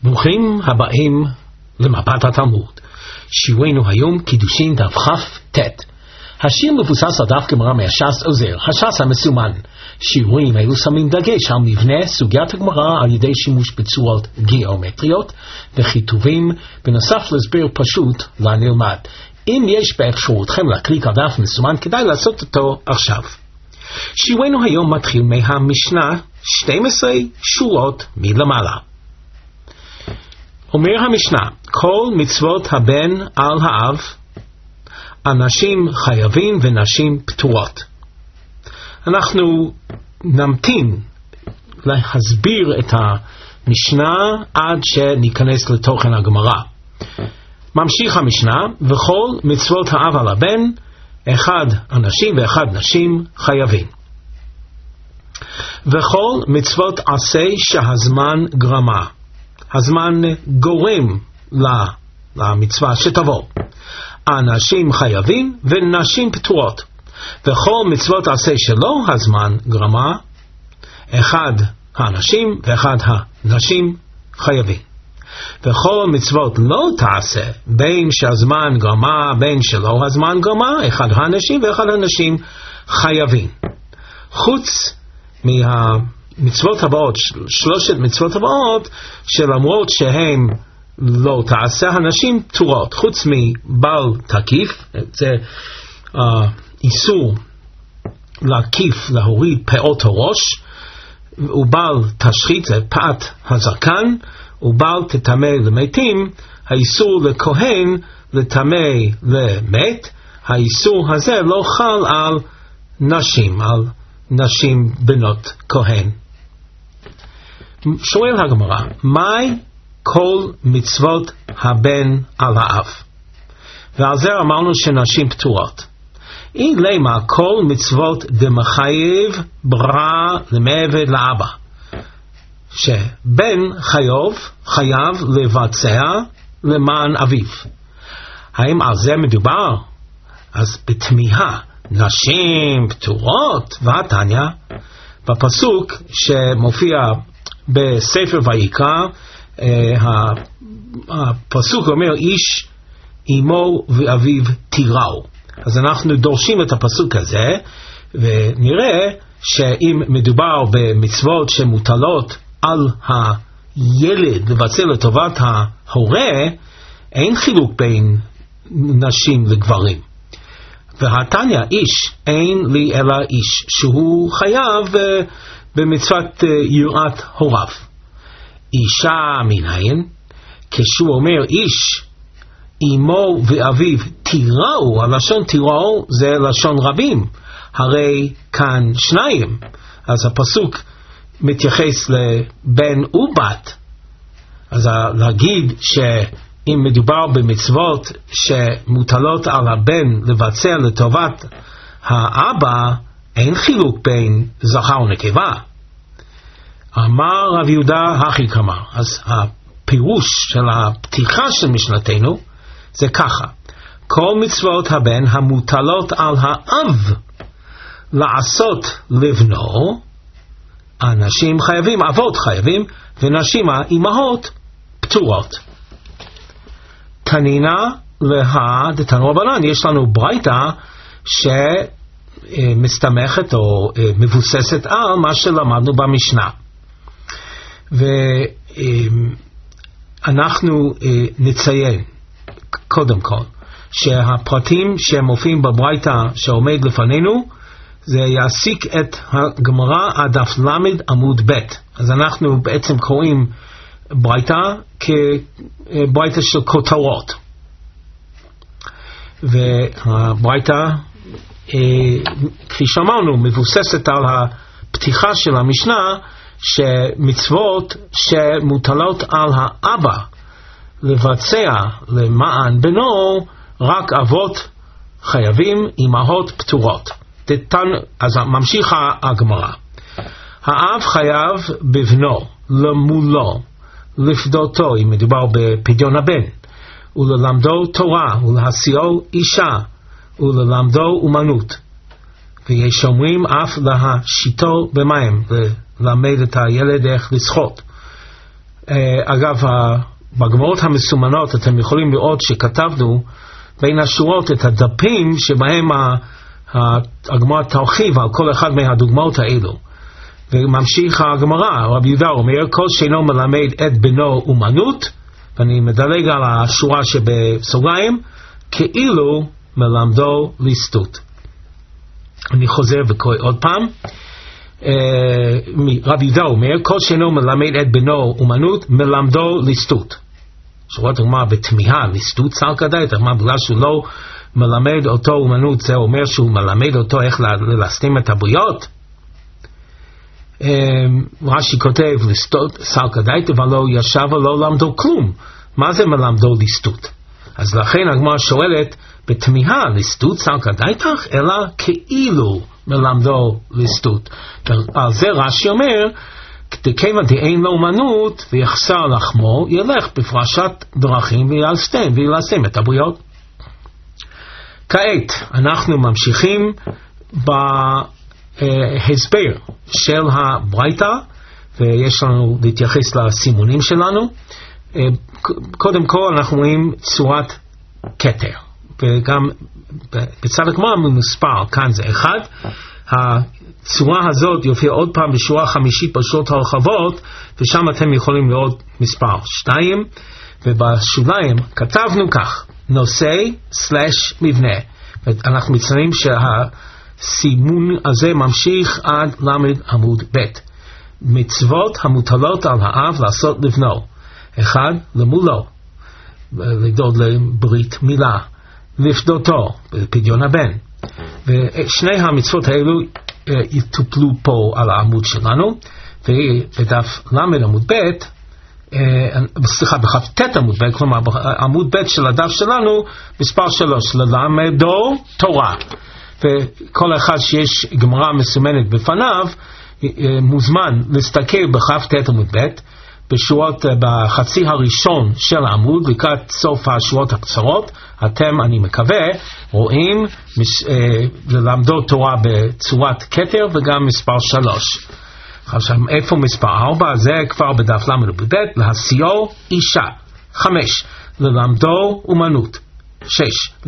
ברוכים הבאים למפת התלמוד. שיעורנו היום קידושין דף כ"ט. השיר מבוסס על דף גמרא מהש"ס עוזר, הש"ס המסומן. שיעורים אלו שמים דגש על מבנה סוגיית הגמרא על ידי שימוש בצורות גיאומטריות וכיתובים, בנוסף להסבר פשוט לנלמד. אם יש באפשרותכם להקליק על דף מסומן, כדאי לעשות אותו עכשיו. שיעורנו היום מתחיל מהמשנה 12 שורות מלמעלה. אומר המשנה, כל מצוות הבן על האב, אנשים חייבים ונשים פטורות. אנחנו נמתין להסביר את המשנה עד שניכנס לתוכן הגמרא. ממשיך המשנה, וכל מצוות האב על הבן, אחד אנשים ואחד נשים חייבים. וכל מצוות עשה שהזמן גרמה, הזמן גורם למצווה שתבוא. אנשים חייבים ונשים פטורות. וכל מצוות עשה שלא הזמן גרמה, אחד האנשים ואחד הנשים חייבים. וכל מצוות לא תעשה, בין שהזמן גרמה בין שלא הזמן גרמה, אחד האנשים ואחד הנשים חייבים. חוץ מהמצוות הבאות, שלושת מצוות הבאות, שלמרות שהם לא תעשה, הנשים פטורות. חוץ מבעל תקיף, זה איסור להקיף, להוריד פאות הראש, ובעל תשחית, זה פאת הזקן, ובעל תטמא למתים, האיסור לכהן לטמא למת, האיסור הזה לא חל על נשים, על נשים בנות כהן. שואל הגמרא, מהי כל מצוות הבן על האב? ועל זה אמרנו שנשים פטורות. למה כל מצוות דמחייב ברא למעבד לאבא, שבן חייב לבצע למען אביו. האם על זה מדובר? אז בתמיהה, נשים פטורות, והתניא בפסוק שמופיע בספר ויקרא, הפסוק אומר איש אמו ואביו תיראו. אז אנחנו דורשים את הפסוק הזה, ונראה שאם מדובר במצוות שמוטלות על הילד לבצע לטובת ההורה, אין חילוק בין נשים לגברים. והתניא איש, אין לי אלא איש, שהוא חייב במצוות יראת הוריו. אישה מנין, כשהוא אומר איש אמו ואביו תיראו, הלשון תיראו זה לשון רבים, הרי כאן שניים, אז הפסוק מתייחס לבן ובת. אז להגיד שאם מדובר במצוות שמוטלות על הבן לבצע לטובת האבא, אין חילוק בין זכר ונקבה. אמר רב יהודה הכי כמה. אז הפירוש של הפתיחה של משנתנו זה ככה, כל מצוות הבן המוטלות על האב לעשות לבנו, אנשים חייבים, אבות חייבים, ונשים האימהות פטורות. תנינה לה דתנו רבנן, יש לנו ברייתא שמסתמכת או מבוססת על מה שלמדנו במשנה. ואנחנו נציין קודם כל שהפרטים שמופיעים בברייתא שעומד לפנינו, זה יעסיק את הגמרא עד דף למד עמוד ב'. אז אנחנו בעצם קוראים ברייתא כברייתא של כותרות. והברייתא, כפי שאמרנו, מבוססת על הפתיחה של המשנה, שמצוות שמוטלות על האבא לבצע למען בנו, רק אבות חייבים, אמהות פטורות. אז ממשיך הגמרא. האב חייב בבנו, למולו, לפדותו, אם מדובר בפדיון הבן, וללמדו תורה, ולהשיאו אישה, וללמדו אומנות. ויש אומרים אף להשיטו במים, ללמד את הילד איך לשחות. אגב, בגמרות המסומנות אתם יכולים לראות שכתבנו בין השורות את הדפים שבהם הגמרא תרחיב על כל אחד מהדוגמאות האלו. וממשיך הגמרא, רבי יהודה אומר, כל שאינו מלמד את בנו אומנות, ואני מדלג על השורה שבסוגריים, כאילו מלמדו ליסטות. אני חוזר וקורא עוד פעם. רבי יהודה אומר, כל שאינו מלמד את בנו אומנות, מלמדו ליסטות. שורת הגמרא בתמיהה, ליסטות סלקא דייתא, בגלל שהוא לא מלמד אותו אומנות, זה אומר שהוא מלמד אותו איך ללסטים את הבריות. רש"י כותב, ליסטות סלקא דייתא, ולא ישב ולא למדו כלום. מה זה מלמדו ליסטות? אז לכן הגמרא שואלת בתמיהה, ליסטות סלקא דייתא, אלא כאילו מלמדו ליסטות. על זה רש"י אומר, כיוון דאין לו אומנות ויחסר לחמו, ילך בפרשת דרכים וילסתם את הבריות. כעת אנחנו ממשיכים בהסבר של הברייתא, ויש לנו להתייחס לסימונים שלנו. קודם כל אנחנו רואים צורת כתר, וגם בצד הגמרא מספר, כאן זה 1. הצורה הזאת יופיע עוד פעם בשורה 5 בשורות הרחבות, ושם אתם יכולים לראות מספר 2, ובשוליים כתבנו כך, נושא/מבנה. אנחנו מציינים שהסימון הזה ממשיך עד למד עמוד ב'. מצוות המוטלות על האב לעשות לבנו: 1. למולו, לדאוג לברית מילה, לפדותו, פדיון הבן. ושני המצוות האלו יטופלו פה על העמוד שלנו, ובדף למד עמוד ב', בכף ת' עמוד ב', כלומר עמוד ב' של הדף שלנו, מספר 3, ללמדו תורה. וכל אחד שיש גמרא מסומנת בפניו, מוזמן להסתכל בכף ת' עמוד ב', בשורות, בחצי הראשון של העמוד, לקראת סוף השורות הקצרות, אתם, אני מקווה, רואים ללמדו תורה בצורת כתר וגם מספר 3. עכשיו, איפה מספר 4? זה כבר בדף למד עמוד ב', להשיאו אישה. 5. ללמדו אומנות. 6.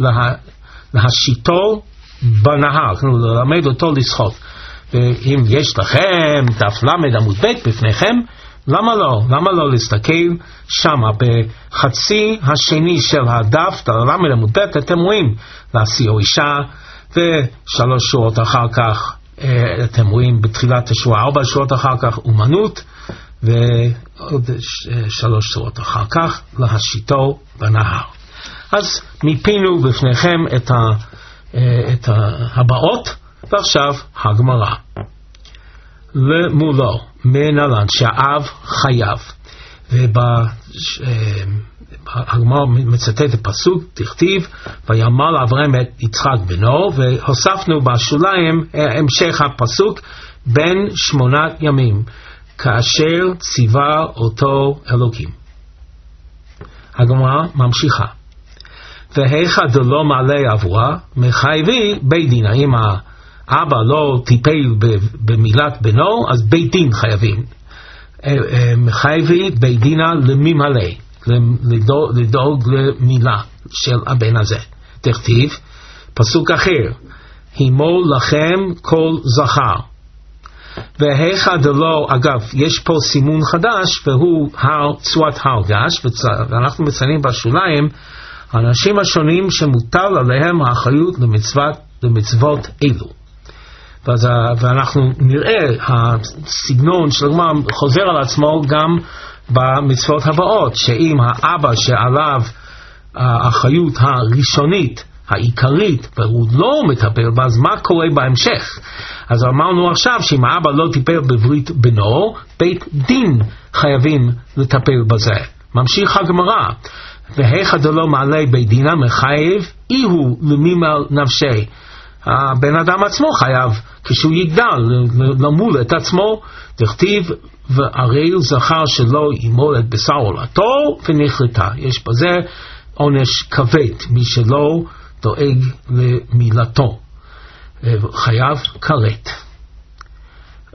להשיטו בנהר, ללמד אותו לשחות. ואם יש לכם דף למד עמוד ב' בפניכם, למה לא? למה לא להסתכל שמה בחצי השני של הדף, למד עמוד ב', אתם רואים להשיאו אישה, ושלוש שורות אחר כך אתם רואים בתחילת השורה 4 שורות אחר כך אומנות, ועוד 3 שורות אחר כך להשיטו בנהר. אז מיפינו בפניכם את הבאות, ועכשיו הגמרא. למולו מנהלן שהאב חייב, והגמרא מצטט הפסוק, תכתיב ויאמר לאברהם את יצחק בנו, והוספנו בשוליים המשך הפסוק, בן 8 ימים כאשר ציווה אותו אלוקים. הגמרא ממשיכה, והיכא דלא מעלה עבורה מחייבי בית דין. אם האבא לא טיפל במילת בנו, אז בית דין חייבים. מחייבי בית דינה למי מלא, לדאוג למילה של הבן הזה. תכתיב פסוק אחר, הימו לכם כל זכר. והיכא דלא, אגב, יש פה סימון חדש, והוא צורת הר געש, ואנחנו מציינים בשוליים האנשים השונים שמוטל עליהם האחריות למצוות אלו. ואנחנו נראה הסגנון של הגמרא חוזר על עצמו גם במצוות הבאות, שאם האבא שעליו האחריות הראשונית העיקרית והוא לא מטפל בה, אז מה קורה בהמשך? אז אמרנו עכשיו שאם האבא לא טיפל בברית בנו, בית דין חייבים לטפל בזה. ממשיך הגמרא, והיכא דלא מעלה בית דינה מחייב איהו למימל נפשי. הבן אדם עצמו חייב כשהוא יגדל למול את עצמו. תכתיב והרי זכר שלא ימול את בשר עולתו ונכרתה. יש בזה עונש כבד מי שלא דואג למילתו, חייב כרת.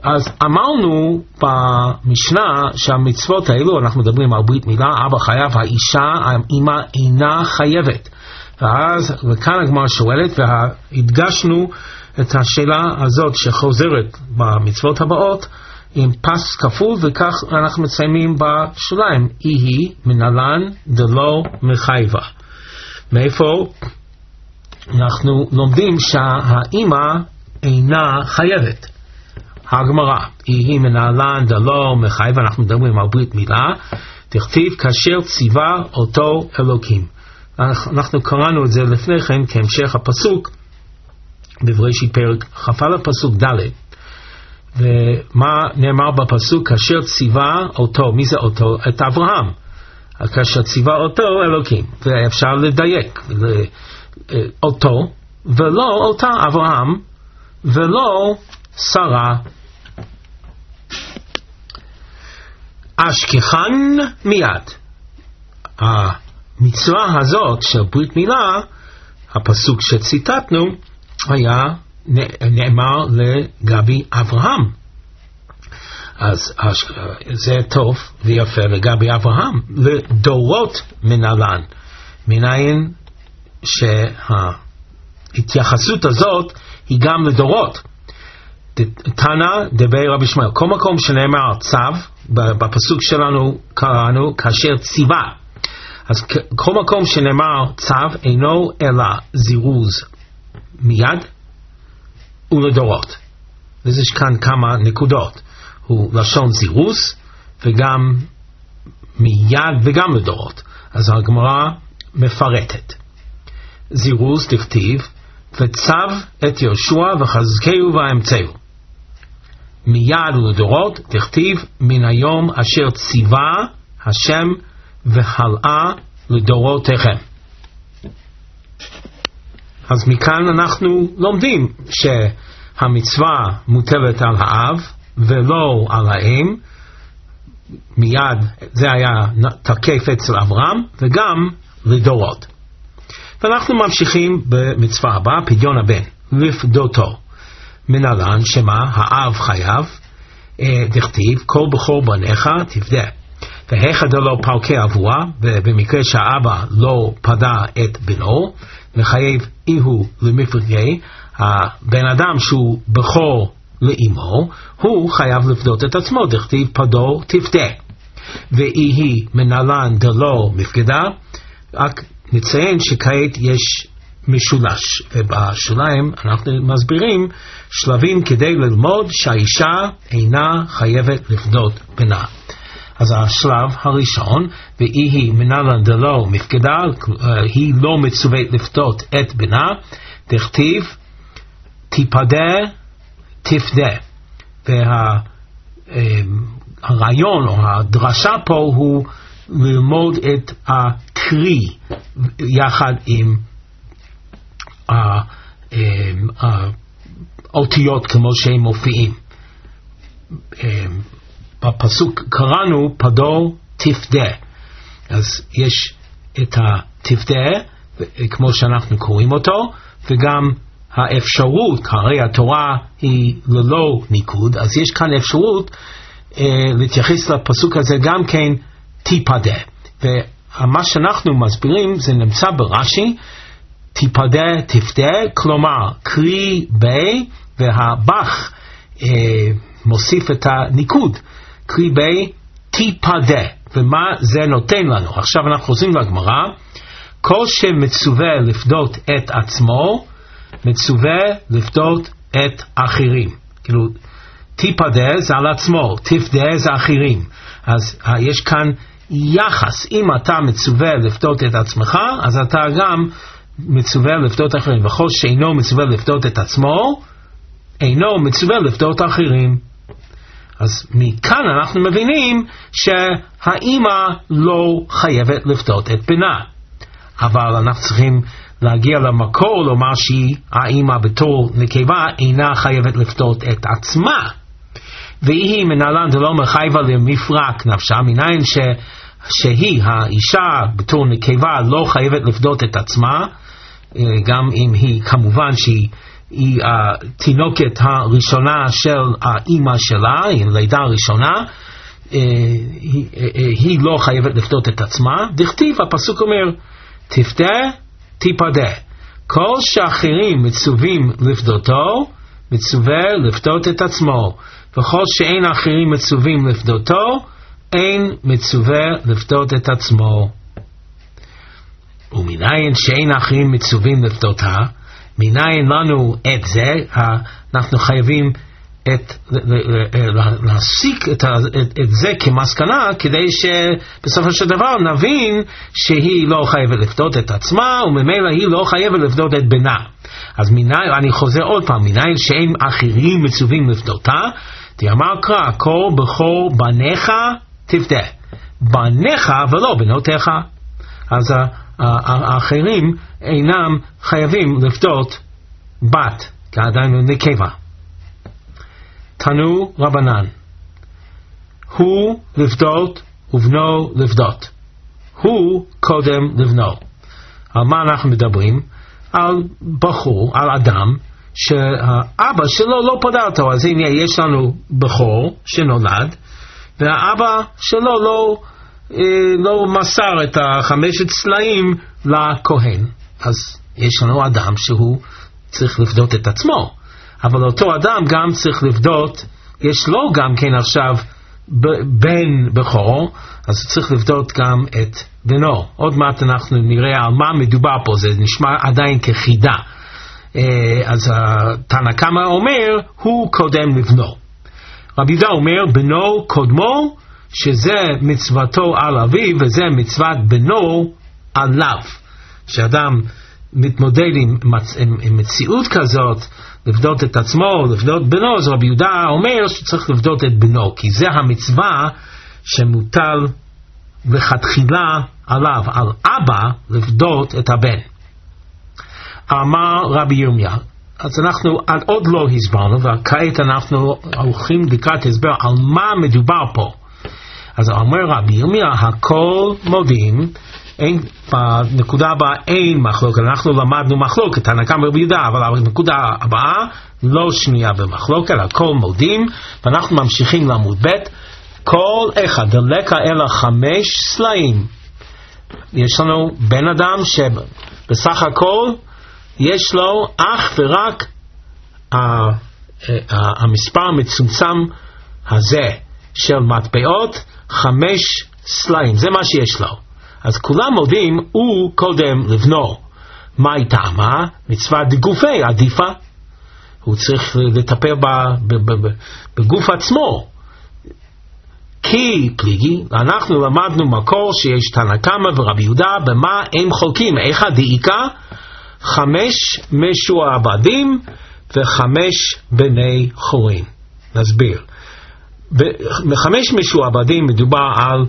אז אמרנו במשנה שהמצוות האלו, אנחנו מדברים על ברית מילה, אבא חייב, האישה, האמא אינה חייבת. וכאן הגמרא שואלת, והדגשנו את השאלה הזאת שחוזרת במצוות הבאות, עם פס כפול, וכך אנחנו מציינים בשוליים, היא מנהלן דלא מחייבה. מאיפה אנחנו לומדים שהאמא אינה חייבת? הגמרא, היא מנהלן דלא מחייבה, אנחנו מדברים על ברית מילה, תכתיב כאשר ציווה אותו אלוקים. אנחנו קראנו את זה לפני כן כהמשך הפסוק, בבראשית פרק כ"א פסוק ד', ומה נאמר בפסוק? כאשר ציווה אותו, מי זה אותו? את אברהם. כאשר ציווה אותו אלוקים, ואפשר לדייק אותו, ולא אותה אברהם, ולא שרה. אשכחן מיד. המצווה הזאת של ברית מילה, הפסוק שציטטנו, היה נאמר לגבי אברהם. אז זה טוב ויפה לגבי אברהם, לדורות מנהלן. מניין שההתייחסות הזאת היא גם לדורות. תנא דבי רבי שמואל, כל מקום שנאמר צו, בפסוק שלנו קראנו כאשר ציווה. אז כל מקום שנאמר צו אינו אלא זירוז מיד ולדורות. ויש כאן כמה נקודות. הוא לשון זירוז וגם מיד וגם לדורות. אז הגמרא מפרטת. זירוז תכתיב וצו את יהושע וחזקהו ואמצהו. מיד ולדורות תכתיב מן היום אשר ציווה השם והלאה לדורותיכם. אז מכאן אנחנו לומדים שהמצווה מוטלת על האב ולא על האם. מיד זה היה תקף אצל אברהם וגם לדורות. ואנחנו ממשיכים במצווה הבאה, פדיון הבן, לפדותו. מנהלן שמה האב חייב, דכתיב כל בכור בניך תפדה. והיכא דלא פרקי אבוה, ובמקרה שהאבא לא פדה את בנו, מחייב איהו למפרקי, הבן אדם שהוא בכור לאמו, הוא חייב לפדות את עצמו, דכתיב פדו תפדה. והיא מנהלן דלא מפקדה, רק נציין שכעת יש משולש, ובשוליים אנחנו מסבירים שלבים כדי ללמוד שהאישה אינה חייבת לפדות בנה. אז השלב הראשון, והיא מנהלן דלא מפקדה, היא לא מצוות לפדות את בנה, תכתיב תיפדה תפדה. והרעיון או הדרשה פה הוא ללמוד את הקרי יחד עם האותיות כמו שהם מופיעים. בפסוק קראנו פדו תפדה, אז יש את התפדה כמו שאנחנו קוראים אותו, וגם האפשרות, הרי התורה היא ללא ניקוד, אז יש כאן אפשרות להתייחס לפסוק הזה גם כן תיפדה. ומה שאנחנו מסבירים זה נמצא ברש"י, תיפדה תפדה, כלומר קרי בי, והבח מוסיף את הניקוד, קרי בי תיפדה. ומה זה נותן לנו? עכשיו אנחנו חוזרים לגמרא, כל שמצווה לפדות את עצמו, מצווה לפדות את אחרים. כאילו, תיפדה זה על עצמו, תפדה זה אחרים. אז יש כאן יחס, אם אתה מצווה לפדות את עצמך, אז אתה גם מצווה לפדות אחרים. וכל שאינו מצווה לפדות את עצמו, אינו מצווה לפדות אחרים. אז מכאן אנחנו מבינים שהאימא לא חייבת לפדות את בנה. אבל אנחנו צריכים להגיע למקור, לומר שהאימא בתור נקבה אינה חייבת לפדות את עצמה. והיא מנהלן דלא מחייבה למפרק נפשה, מניין שהיא, האישה בתור נקבה, לא חייבת לפדות את עצמה, גם אם היא כמובן שהיא היא התינוקת הראשונה של האמא שלה, עם לידה ראשונה, היא לא חייבת לפדות את עצמה. דכתיב, הפסוק אומר, תפדה תיפדה. כל שאחרים מצווים לפדותו, מצווה לפדות את עצמו. וכל שאין אחרים מצווים לפדותו, אין מצווה לפדות את עצמו. ומניין שאין אחרים מצווים לפדותה, מניין לנו את זה, אנחנו חייבים להסיק את זה כמסקנה, כדי שבסופו של דבר נבין שהיא לא חייבת לפדות את עצמה, וממילא היא לא חייבת לפדות את בנה. אז אני חוזר עוד פעם, מניין שאין אחרים מצווים לפדותה, תאמר קרא, כל בכור בניך תפדה, בניך ולא בנותיך. אז האחרים אינם חייבים לפדות בת, כעדיין נקבה. תנו רבנן, הוא לפדות ובנו לפדות, הוא קודם לבנו. על מה אנחנו מדברים? על בחור, על אדם שהאבא שלו לא פדה אותו. אז הנה יש לנו בחור שנולד, והאבא שלו לא מסר את 5 צלעים לכהן. אז יש לנו אדם שהוא צריך לפדות את עצמו, אבל אותו אדם גם צריך לפדות, יש לו גם כן עכשיו בן בכור, אז צריך לפדות גם את בנו. עוד מעט אנחנו נראה על מה מדובר פה, זה נשמע עדיין כחידה. אז תנא קמא אומר, הוא קודם לבנו. רבי יהודה אומר, בנו קודמו, שזה מצוותו על אביו, וזה מצוות בנו עליו. שאדם מתמודד עם מציאות כזאת, לפדות את עצמו, לפדות בנו, אז רבי יהודה אומר שצריך לפדות את בנו, כי זה המצווה שמוטל לכתחילה עליו, על אבא, לפדות את הבן. אמר רבי ירמיה, אז אנחנו עוד לא הסברנו, וכעת אנחנו הולכים לקראת הסבר על מה מדובר פה. אז אומר רבי ירמיה, הכל מודים, בנקודה הבאה אין מחלוקת. אנחנו למדנו מחלוקת, תנא קמא רבי יהודה, אבל בנקודה הבאה לא שנייה במחלוקת, הכל מודים, ואנחנו ממשיכים לעמוד ב'. כל אחד דלקה אלא 5 סלעים. יש לנו בן אדם שבסך הכל יש לו אך ורק המספר המצומצם הזה של מטבעות, 5 סלעים, זה מה שיש לו. אז כולם מודים, הוא קודם לבנו. מה טעמה? מצווה דגופי עדיפה. הוא צריך לטפל בגוף עצמו. כי פליגי, אנחנו למדנו מקור שיש תנא קמא ורבי יהודה, במה הם חולקים? איכא דאיכא 5 משועבדים ו5 בני חורין. נסביר. ב5 משועבדים מדובר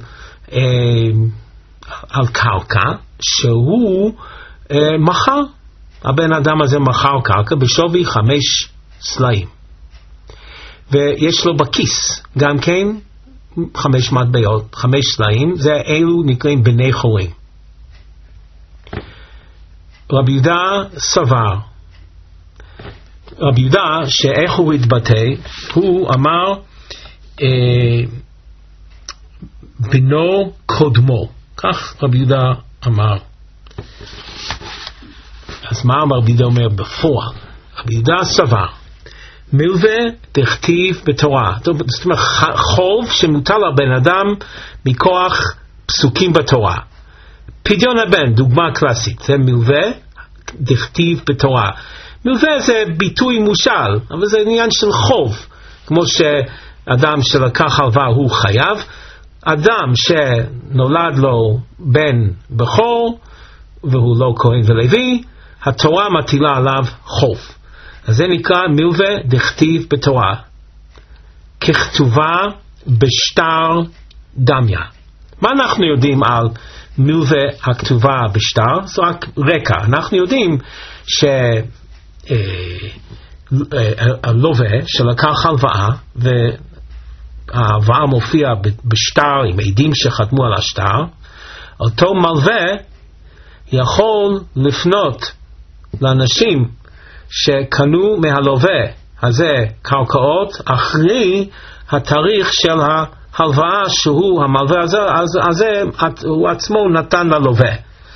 על קרקע שהוא מחר. הבן אדם הזה מחר קרקע בשווי 5 סלעים. ויש לו בכיס גם כן 5 מטבעות, 5 סלעים, זה אלו נקראים בני חורין. רבי יהודה סבר, רבי יהודה שאיך הוא התבטא, הוא אמר בנו קודמו, כך רבי יהודה אמר. אז מה רבי יהודה אומר בפועל? רבי יהודה סבר, מלווה דכתיב בתורה, זאת אומרת חוב שמוטל על בן אדם מכוח פסוקים בתורה. פדיון הבן, דוגמה קלאסית, זה מלווה דכתיב בתורה. מלווה זה ביטוי מושל, אבל זה עניין של חוב, כמו שאדם שלקח הלוואה הוא חייב. אדם שנולד לו בן בכור והוא לא כהן ולוי, התורה מטילה עליו חוב. אז זה נקרא מלווה דכתיב בתורה, ככתובה בשטר דמיה. מה אנחנו יודעים על מלווה הכתובה בשטר? זה רק רקע. אנחנו יודעים שהלווה שלקח הלוואה וההלוואה מופיע בשטר עם עדים שחתמו על השטר, אותו מלווה יכול לפנות לאנשים שקנו מהלווה הזה קרקעות אחרי התאריך של ההלוואה שהוא המלווה הזה הוא עצמו נתן ללווה.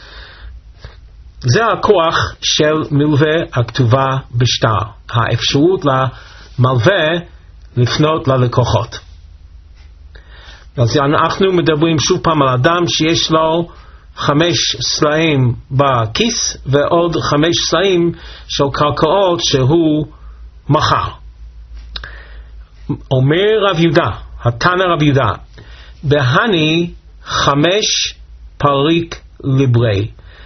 זה הכוח של מלווה הכתובה בשטר, האפשרות למלווה לפנות ללקוחות. אז אנחנו מדברים שוב פעם על אדם שיש לו 5 סלעים בכיס ועוד 5 סלעים של קרקעות שהוא מכר. אומר רב יהודה, התנא רב יהודה, בהני 5 פריק ליברי,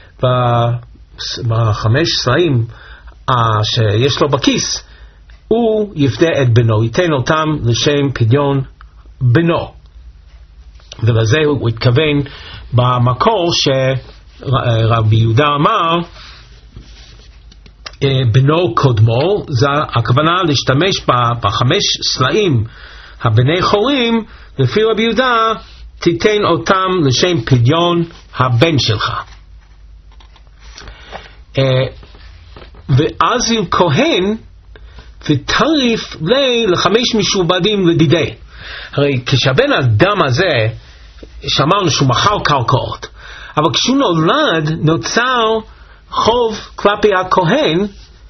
ב5 סלעים שיש לו בכיס הוא יפדה את בנו, ייתן אותם לשם פדיון בנו. ולזה הוא התכוון במקור שרבי יהודה אמר בנו קודמו, זה הכוונה להשתמש ב5 סלעים הבני חורים, לפי רבי יהודה תיתן אותם לשם פדיון הבן שלך. ואז הוא כהן ותריף ל5 משובדים לדידי. הרי כשהבן אדם הזה שאמרנו שהוא מכר קרקעות, אבל כשהוא נולד נוצר חוב כלפי הכהן.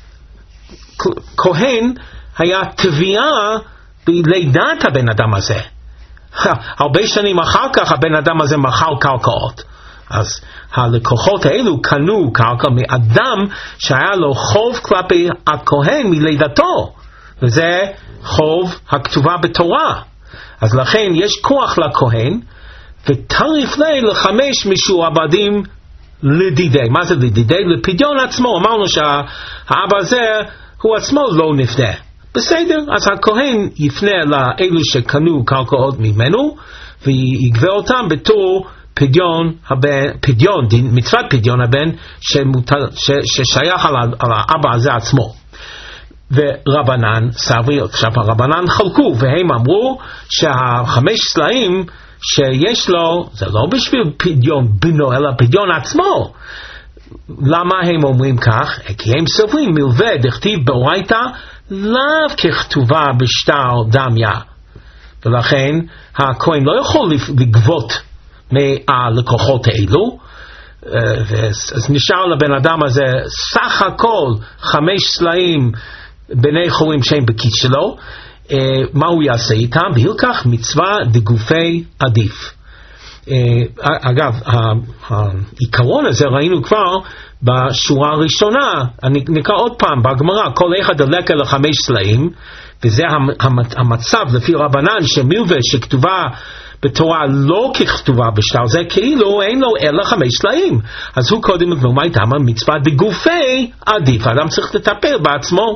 כהן היה תביעה בלידת הבן אדם הזה. הרבה שנים אחר כך הבן אדם הזה מכר קרקעות, אז הלקוחות האלו קנו קרקע מאדם שהיה לו חוב כלפי הכהן מלידתו, וזה חוב הכתובה בתורה. אז לכן יש כוח לכהן ותריף ל5 משועבדים לדידי. מה זה לדידי? לפדיון עצמו. אמרנו שהאבא הזה הוא עצמו לא נפנה. בסדר, אז הכהן יפנה לאלו שקנו קרקעות ממנו ויגבה אותם בתור פדיון הבן, מצוות פדיון הבן ששייך על האבא הזה עצמו. ורבנן סברי, עכשיו הרבנן חלקו והם אמרו שה5 סלעים שיש לו זה לא בשביל פדיון בנו אלא פדיון עצמו. למה הם אומרים כך? כי הם סוברים מלווה דכתיב באורייתא לאו ככתובה בשטר דמיה, ולכן הכהן לא יכול לגבות מהלקוחות האלו. אז נשאר לבן אדם הזה סך הכל 5 סלעים בני חורים שהם בכיס שלו. מה הוא יעשה איתם? וילקח מצווה דגופי עדיף. אגב, העיקרון הזה ראינו כבר בשורה הראשונה. אני נקרא עוד פעם בגמרא, כל אחד דלקה ל5 סלעים, וזה המצב לפי רבנן שמלווה שכתובה בתורה לא ככתובה בשטר, זה כאילו אין לו אלא 5 סלעים. אז הוא קודם מה הייתה מצווה דגופי עדיף, האדם צריך לטפל בעצמו.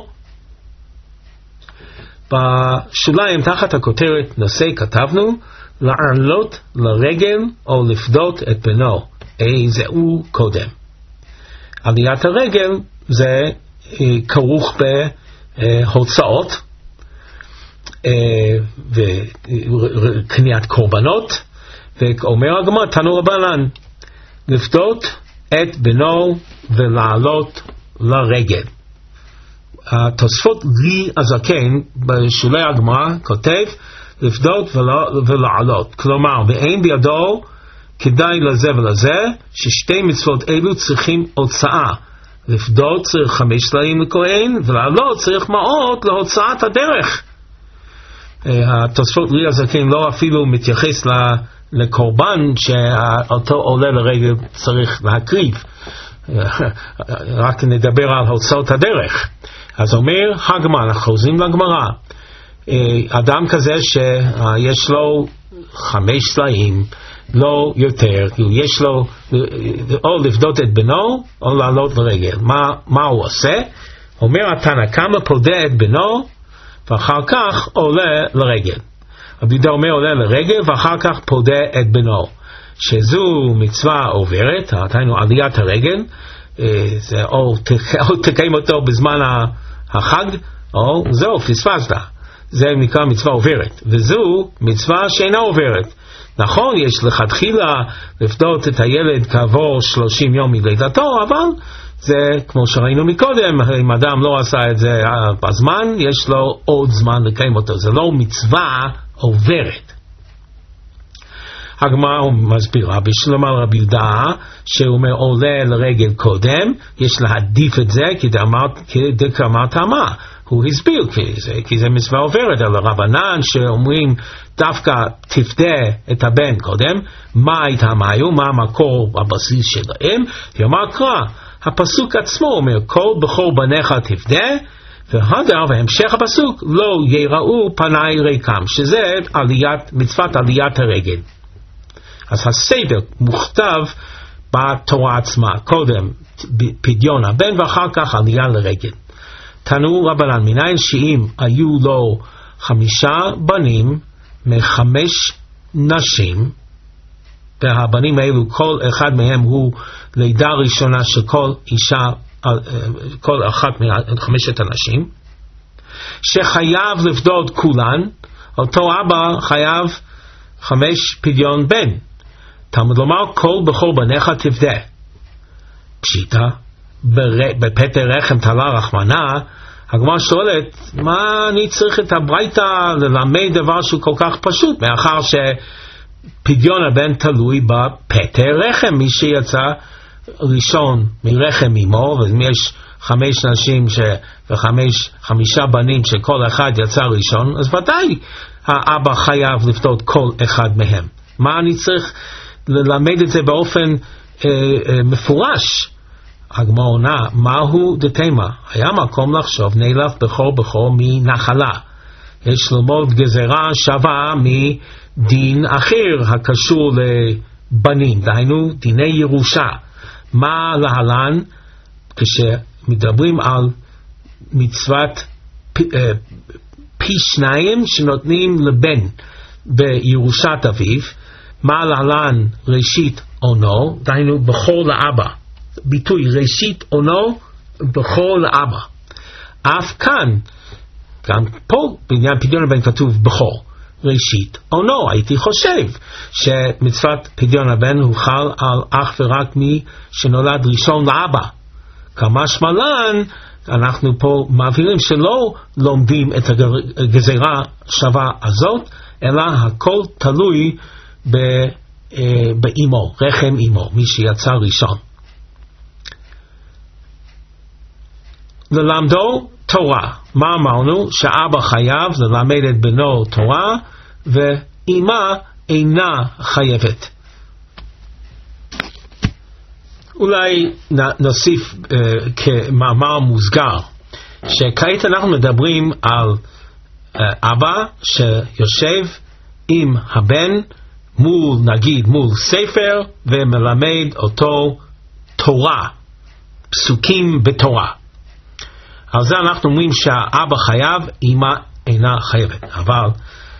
בשוליים תחת הכותרת נושא כתבנו לעלות לרגל או לפדות את בנו. זהו קודם. עליית הרגל זה כרוך בהוצאות וקניית קורבנות, ואומר הגמרא תנו רבנן לפדות את בנו ולעלות לרגל. התוספות לי הזקן בשולי הגמרא כותב לפדות ולעלות, כלומר ואין בידו כדאי לזה ולזה, ששתי מצוות אלו צריכים הוצאה. לפדות צריך 5 סלעים לכהן, ולעלות צריך מעות להוצאת הדרך. התוספות לי הזקן לא אפילו מתייחס לקורבן שאותו עולה לרגל צריך להקריב, רק נדבר על הוצאות הדרך. אז אומר הגמרא, אנחנו חוזרים לגמרא, אדם כזה שיש לו 5 סלעים, לא יותר, יש לו או לפדות את בנו או לעלות לרגל. מה הוא עושה? אומר התנא כמה פודה את בנו ואחר כך עולה לרגל. רבי יהודה אומר עולה לרגל ואחר כך פודה את בנו, שזו מצווה עוברת, היינו עליית הרגל, זה או תקיים אותו בזמן החג או זהו פספסת, זה נקרא מצווה עוברת, וזו מצווה שאינה עוברת, נכון, יש לכתחילה לפדות את הילד כעבור 30 יום מלידתו, אבל זה כמו שראינו מקודם, אם אדם לא עשה את זה בזמן, יש לו עוד זמן לקיים אותו, זה לא מצווה עוברת. הגמרא מסבירה רבי שלמה על רבי יהודה שהוא אומר עולה לרגל קודם, יש להעדיף את זה כדאמרת מה, הוא הסביר כי זה מצווה עוברת. על הרבנן שאומרים דווקא תפדה את הבן קודם, מה התאמיו, מה המקור הבסיס שלהם, יאמר קרא הפסוק עצמו אומר כל בכור בניך תפדה, והמשך הפסוק לא יראו פניי ריקם, שזה מצוות עליית הרגל. אז הסדר מוכתב בתורה עצמה, קודם פדיון הבן ואחר כך עלייה לרגל. תנו רבנן מניין שאם היו לו 5 בנים מ5 נשים, והבנים האלו כל אחד מהם הוא לידה ראשונה של כל אישה, כל אחת מ5 הנשים, שחייב לפדות כולן, אותו אבא חייב 5 פדיון בן. תלמוד לומר כל בכור בניך תפדה. פשיטה בפטר רחם תלה רחמנה. הגמרא שואלת מה אני צריך את הברייתא ללמד דבר שהוא כל כך פשוט, מאחר שפדיון הבן תלוי בפטר רחם, מי שיצא ראשון מרחם אמו, ואם יש 5 נשים ו5 בנים שכל אחד יצא ראשון, אז ודאי האבא חייב לפדות כל אחד מהם. מה אני צריך ללמד את זה באופן מפורש? הגמרא עונה, מהו דתימה? היה מקום לחשוב נאלף בכור מנחלה. יש ללמוד גזרה שווה מדין אחר הקשור לבנים, דהיינו דיני ירושה. מה להלן כשמדברים על מצוות פי 2 שנותנים לבן בירושת אביו? מה להלן ראשית עונו, דהיינו בכור לאבא. ביטוי ראשית עונו בכור לאבא. אף כאן, גם פה בעניין פדיון הבן כתוב בכור ראשית עונו. הייתי חושב שמצוות פדיון הבן הוא חל על אך ורק מי שנולד ראשון לאבא. כמשמע לן אנחנו פה מעבירים שלא לומדים את הגזירה שווה הזאת, אלא הכל תלוי באמו, רחם אמו, מי שיצא ראשון. ללמדו תורה. מה אמרנו? שאבא חייב ללמד את בנו תורה, ואימה אינה חייבת. אולי נוסיף כמאמר מוסגר, שכעת אנחנו מדברים על אבא שיושב עם הבן מול ספר ומלמד אותו תורה, פסוקים בתורה. על זה אנחנו אומרים שהאבא חייב, אמא אינה חייבת. אבל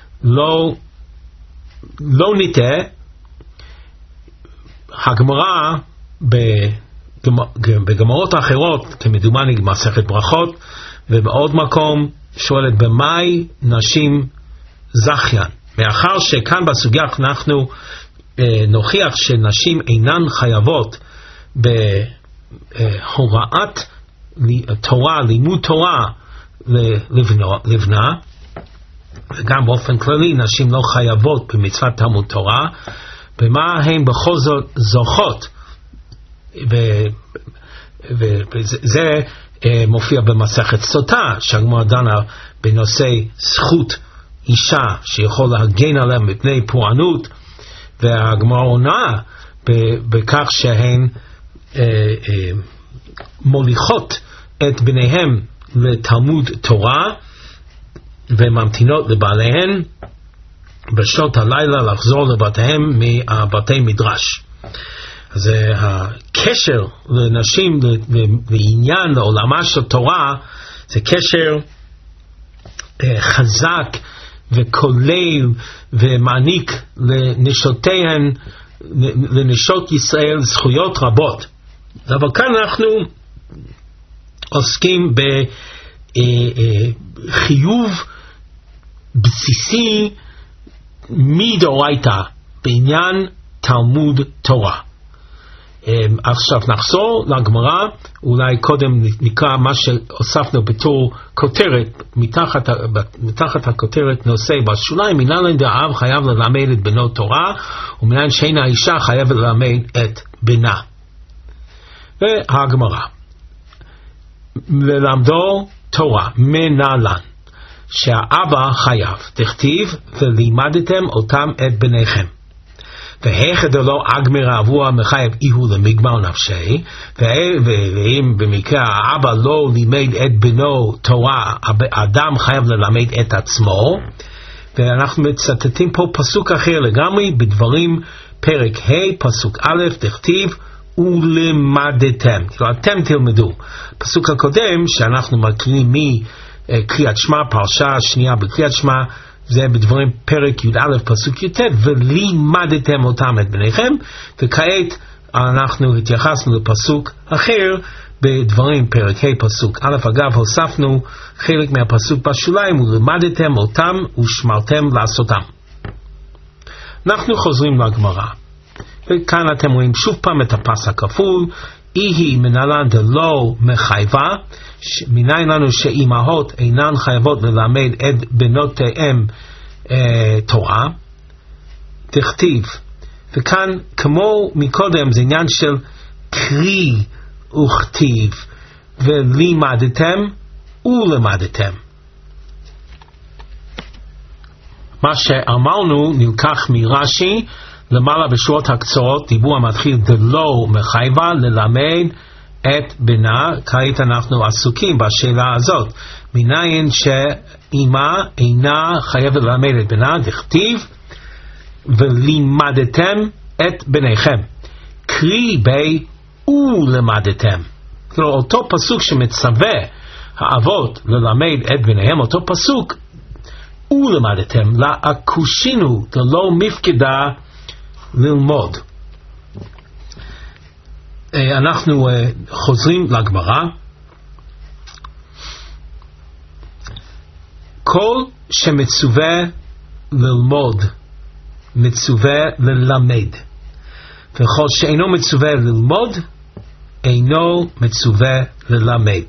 לא ניתן, הגמרא בגמרות האחרות, כמדומני מסכת ברכות ובעוד מקום, שואלת במאי נשים זכיין. מאחר שכאן בסוגיה אנחנו נוכיח שנשים אינן חייבות בהוראת תורה, לימוד תורה לבנה, וגם באופן כללי נשים לא חייבות במצוות תלמוד תורה, במה הן בכל זאת זוכות, וזה מופיע במסכת סוטה, שהגמרא דנה בנושא זכות אישה שיכול להגן עליהם מפני פורענות, והגמרא עונה בכך שהן מוליכות את בניהם לתלמוד תורה וממתינות לבעליהן בשעות הלילה לחזור לבתיהם מבתי מדרש. אז הקשר לנשים לעניין לעולמה של תורה זה קשר חזק וכולל ומעניק לנשותיהן, לנשות ישראל, זכויות רבות. אבל כאן אנחנו עוסקים בחיוב בסיסי מדאורייתא בעניין תלמוד תורה. עכשיו נחזור לגמרא, אולי קודם נקרא מה שהוספנו בתור כותרת, מתחת הכותרת נושא בשוליים, מנין דאב חייב ללמד את בנו תורה, ומנין שאין האישה חייבת ללמד את בנה. והגמרא, ללמדו תורה מנהלן, שהאבא חייב, תכתיב ולימדתם אותם את בניכם. והיכד לא אגמר אבוה מחייב איהו למגמר נפשי, ואם במקרה האבא לא לימד את בנו תורה, האדם חייב ללמד את עצמו. ואנחנו מצטטים פה פסוק אחר לגמרי, בדברים פרק ה' פסוק א', תכתיב ולמדתם, אתם תלמדו. פסוק הקודם שאנחנו מקריאים מקריאת שמע, פרשה שנייה בקריאת שמע, זה בדברים פרק י"א פסוק י"ט, ולימדתם אותם את בניכם. וכעת אנחנו התייחסנו לפסוק אחר בדברים פרק ה' פסוק א'. אגב, הוספנו חלק מהפסוק בשוליים, ולימדתם אותם ושמרתם לעשותם. אנחנו חוזרים לגמרא, וכאן אתם רואים שוב פעם את הפס הכפול, איהי מנהלן דלא מחייבה, מניין לנו שאימהות אינן חייבות ללמד את בנותיהם תורה, תכתיב. וכאן כמו מקודם זה עניין של קרי וכתיב, ולימדתם ולמדתם. מה שאמרנו נלקח מרש"י למעלה בשורות הקצרות, דיבור המתחיל דלא מחייבה ללמד את בנה. כעת אנחנו עסוקים בשאלה הזאת, מניין שאימה אינה חייבת ללמד את בנה, דכתיב ולימדתם את בניכם, קרי בי ולמדתם. כלומר אותו פסוק שמצווה האבות ללמד את בניהם, אותו פסוק ולמדתם, לאקושינו דלא מפקדה ללמוד. אנחנו חוזרים לגמרא. כל שמצווה ללמוד מצווה ללמד, וכל שאינו מצווה ללמוד אינו מצווה ללמד.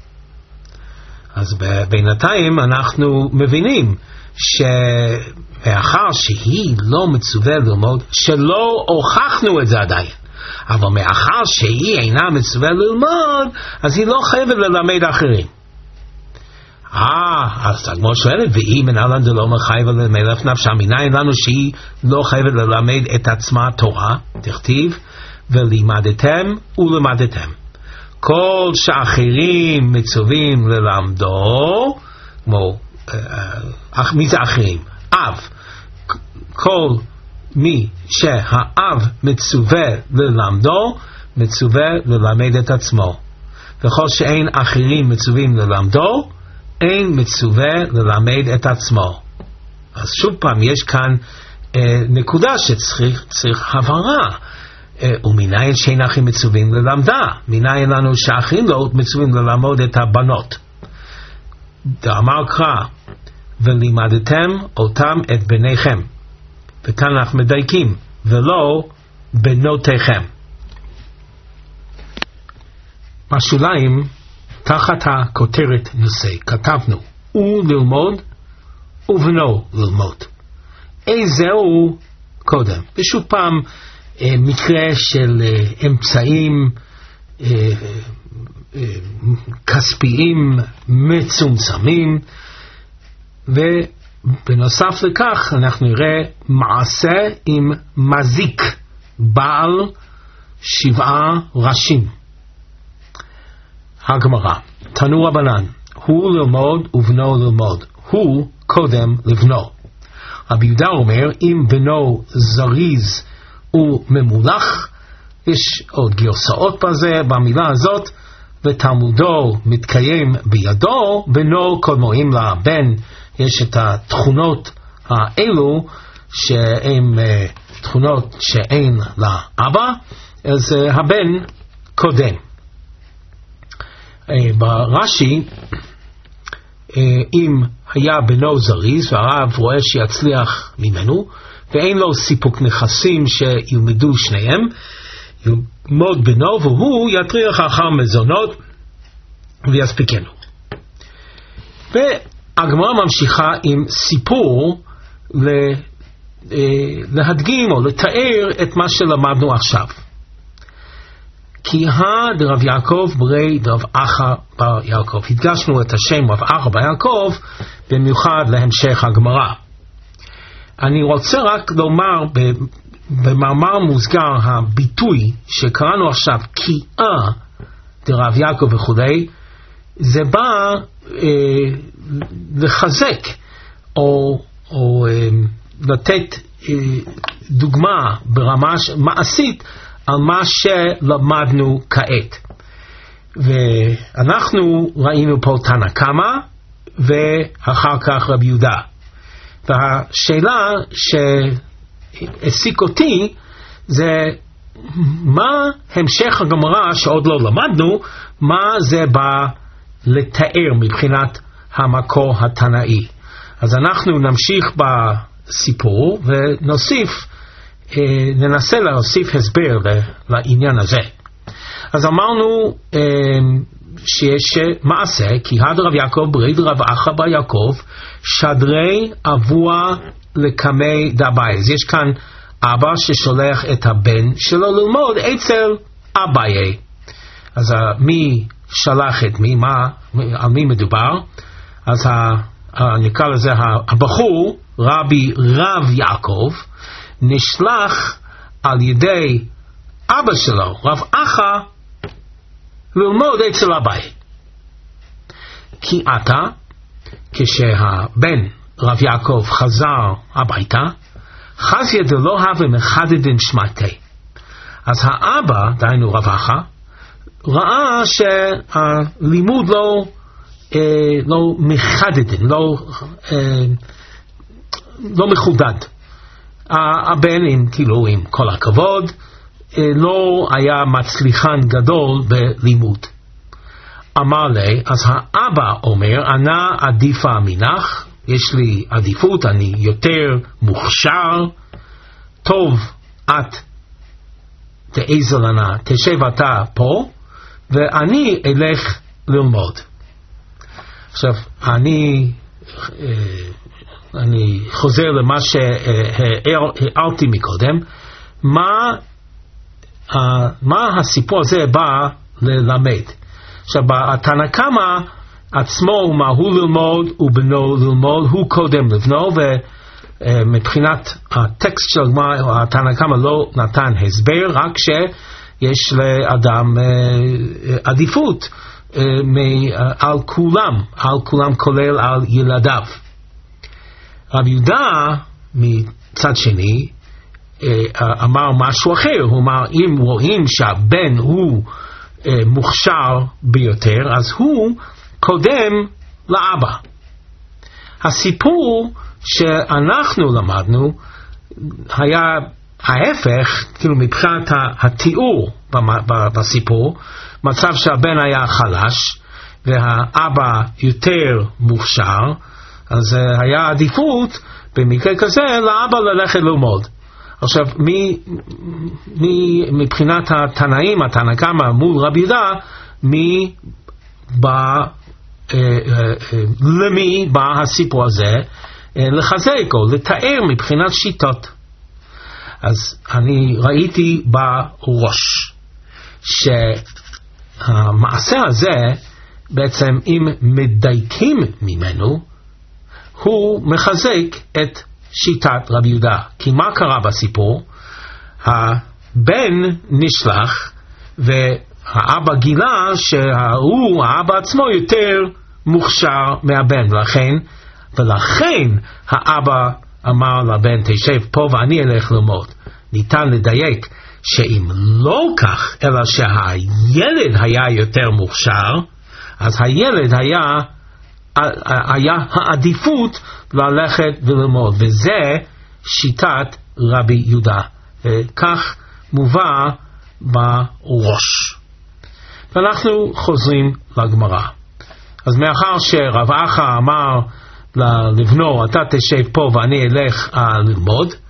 אז בינתיים אנחנו מבינים שמאחר שהיא לא מצווה ללמוד, שלא הוכחנו את זה עדיין, אבל מאחר שהיא אינה מצווה ללמוד, אז היא לא חייבת ללמד אחרים. אז הגמרא שואלת, והיא מנהלן דלא מחייבה ללמד נפשה, מניין לנו שהיא לא חייבת ללמד את עצמה תורה, תכתיב ולימדתם ולמדתם. כל שאחרים מצווים ללמדו, כמו מי זה אחרים? אב. כל מי שהאב מצווה ללמדו, מצווה ללמד את עצמו. וכל שאין אחרים מצווים ללמדו, אין מצווה ללמד את עצמו. אז שוב פעם יש כאן נקודה שצריך הבהרה. ומניין שאין אחרים מצווים ללמדה, מניין לנו שאחרים לא מצווים ללמוד את הבנות. דאמר קרא ולימדתם אותם את בניכם, וכאן אנחנו מדייקים, ולא בנותיכם. בשוליים תחת הכותרת נושא כתבנו וללמוד ובנו ללמוד. איזהו קודם, ושוב פעם מקרה של אמצעים כספיים מצומצמים, ובנוסף לכך אנחנו נראה מעשה עם מזיק בעל 7 ראשים. הגמרא, תנו רבנן, הוא ללמוד ובנו ללמוד, הוא קודם לבנו. רבי יהודה אומר, אם בנו זריז וממולח, יש עוד גרסאות בזה, במילה הזאת, ותלמודו מתקיים בידו, בנו קודמו. אם לבן יש את התכונות האלו, שהן תכונות שאין לאבא, אז הבן קודם. ברש"י, אם היה בנו זריז והרב רואה שיצליח ממנו, ואין לו סיפוק נכסים שילמדו שניהם, ילמוד בנו והוא יטריח אחר מזונות ויספיקנו. והגמרא ממשיכה עם סיפור להדגים או לתאר את מה שלמדנו עכשיו. כי דרב יעקב ברי דרב אחא בר יעקב. הדגשנו את השם רב אחא בר יעקב במיוחד להמשך הגמרא. אני רוצה רק לומר במאמר מוסגר, הביטוי שקראנו עכשיו קיאה דרב יעקב וכולי, זה בא לחזק או לתת דוגמה ברמה מעשית על מה שלמדנו כעת. ואנחנו ראינו פה תנא קמא ואחר כך רבי יהודה. והשאלה שהעסיק אותי זה מה המשך הגמרא שעוד לא למדנו, מה זה בא לתאר מבחינת המקור התנאי. אז אנחנו נמשיך בסיפור ונוסיף, ננסה להוסיף הסבר לעניין הזה. אז אמרנו שיש מעשה, כי רב יעקב ברי דרב אחא בר יעקב שדרי אבוה לקמי דאביי. אז יש כאן אבא ששולח את הבן שלו ללמוד אצל אביי. אז מי שלח את מי, על מי מדובר? אז נקרא לזה הבחור, רב יעקב, נשלח על ידי אבא שלו, רב אחא, ללמוד אצל אביי. כי עתה, כשהבן רב יעקב חזר הביתה, חזיה דלא הווה מחדדין שמעתי. אז האבא, דהיינו רב אחא, ראה שהלימוד לא מחדדין, לא מחודד. הבן עם כל הכבוד לא היה מצליחן גדול בלימוד. אמר לי, אז האבא אומר, אנא עדיפה מנך, יש לי עדיפות, אני יותר מוכשר, טוב את תעזר לנה, תשב אתה פה ואני אלך ללמוד. עכשיו אני חוזר למה שהערתי מקודם. מה הסיפור הזה בא ללמד? עכשיו, התנא קמא עצמו, מה הוא ללמוד ובנו ללמוד, הוא קודם לבנו, ומבחינת הטקסט של התנא קמא לא נתן הסבר, רק שיש לאדם עדיפות על כולם כולל על ילדיו. רבי יהודה מצד שני אמר משהו אחר. הוא אמר, אם רואים שהבן הוא מוכשר ביותר, אז הוא קודם לאבא. הסיפור שאנחנו למדנו היה ההפך, כאילו מבחינת התיאור בסיפור, מצב שהבן היה חלש והאבא יותר מוכשר, אז היה עדיפות במקרה כזה לאבא ללכת ללמוד. עכשיו, מבחינת התנאים, התנא קמא מול רבי יהודה, למי בא הסיפור הזה לחזק או לתאר מבחינת שיטות. אז אני ראיתי בראש שהמעשה הזה בעצם אם מדייקים ממנו הוא מחזק את שיטת רבי יהודה. כי מה קרה בסיפור? הבן נשלח והאבא גילה שהוא, האבא עצמו, יותר מוכשר מהבן, ולכן האבא אמר לבן, תשב פה ואני אלך ללמוד. ניתן לדייק שאם לא כך, אלא שהילד היה יותר מוכשר, אז הילד היה העדיפות ללכת וללמוד, וזה שיטת רבי יהודה, וכך מובא בראש. ואנחנו חוזרים לגמרא. אז מאחר שרב אחא אמר לבנו, אתה תשב פה ואני אלך ללמוד,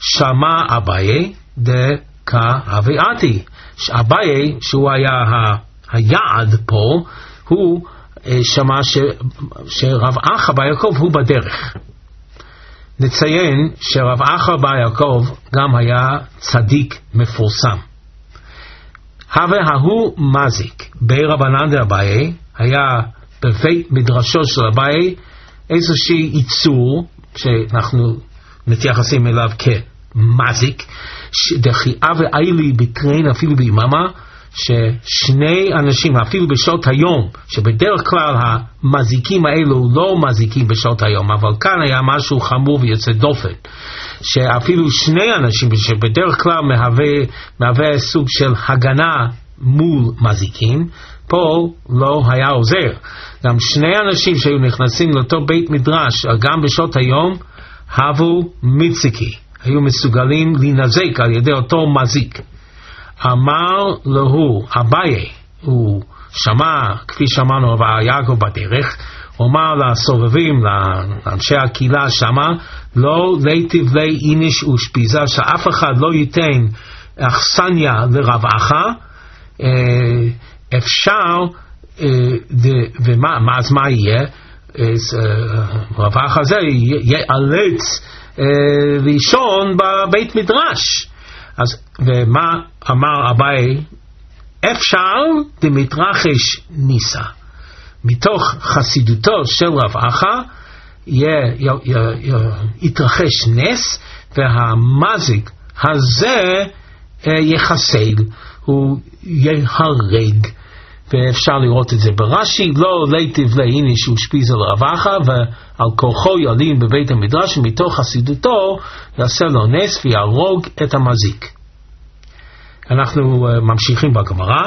שמע אביי דקה הביאתי. אביי, שהוא היה היעד פה, הוא שמע שרב אחא בר יעקב הוא בדרך. נציין שרב אחא בר יעקב גם היה צדיק מפורסם. הווה ההוא מזיק ברבנן דאביי, היה בבית מדרשו של אביי איזושהי ייצור שאנחנו מתייחסים אליו כמזיק, דכי אבי איילי בקרין אפילו ביממה, ששני אנשים אפילו בשעות היום, שבדרך כלל המזיקים האלו לא מזיקים בשעות היום, אבל כאן היה משהו חמור ויוצא דופן, שאפילו שני אנשים שבדרך כלל מהווה סוג של הגנה מול מזיקים, פה לא היה עוזר. גם שני אנשים שהיו נכנסים לאותו בית מדרש גם בשעות היום הבו מציקי, היו מסוגלים להינזק על ידי אותו מזיק. אמר לו אביי, הוא שמע כפי שאמרנו רב יעקב בדרך, הוא אמר לסובבים, לאנשי הקהילה שמה, לא להיטיב לי איניש ושפיזה, שאף אחד לא ייתן אכסניה לרב אחא. אפשר, אז מה יהיה? רב אחא הזה ייאלץ לישון בבית מדרש. אז ומה אמר אביי? אפשר דמתרחש ניסה. מתוך חסידותו של רב אחא יתרחש נס, והמזיק הזה יחסל, הוא יהרג. ואפשר לראות את זה ברש"י, לא להיטיב לאיניש ושפיז על רב אחא, ועל כוחו ילין בבית המדרש, ומתוך חסידותו יעשה לו נס ויהרוג את המזיק. אנחנו ממשיכים בגמרא.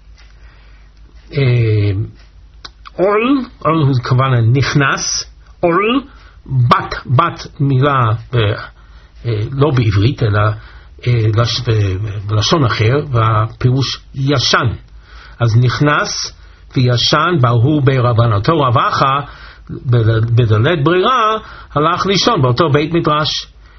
עול הוא כמובן נכנס, עול, בת מילה לא בעברית אלא בלשון אחר, והפירוש ישן. אז נכנס וישן בהוא ברבנתו. רב אחא בדלית ברירה הלך לישון באותו בית מדרש,